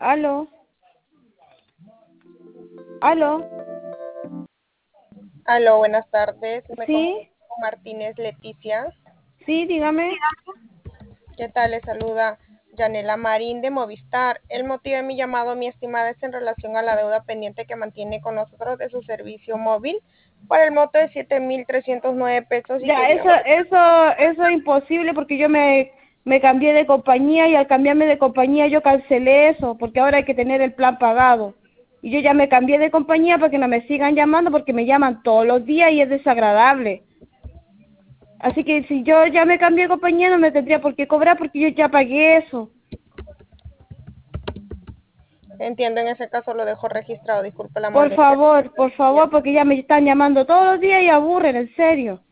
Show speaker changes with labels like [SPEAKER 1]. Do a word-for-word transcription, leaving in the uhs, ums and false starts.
[SPEAKER 1] Aló, aló,
[SPEAKER 2] Aló, buenas tardes. Me comunico
[SPEAKER 1] sí,
[SPEAKER 2] con Martínez Leticia.
[SPEAKER 1] sí, dígame.
[SPEAKER 2] ¿Qué tal? Le saluda Yanela Marín de Movistar. El motivo de mi llamado, mi estimada, es en relación a la deuda pendiente que mantiene con nosotros de su servicio móvil por el monto de siete mil trescientos nueve pesos y
[SPEAKER 1] Ya,
[SPEAKER 2] quería...
[SPEAKER 1] eso, eso, eso es imposible porque yo me, me cambié de compañía y al cambiarme de compañía yo cancelé eso porque ahora hay que tener el plan pagado. Y yo ya me cambié de compañía para que no me sigan llamando porque me llaman todos los días y es desagradable. Así que si yo ya me cambié de compañía no me tendría por qué cobrar porque yo ya pagué eso.
[SPEAKER 2] Entiendo, en ese caso lo dejo registrado. Disculpe la
[SPEAKER 1] Por
[SPEAKER 2] molestia.
[SPEAKER 1] favor, por favor, porque ya me están llamando todos los días y aburren, en serio.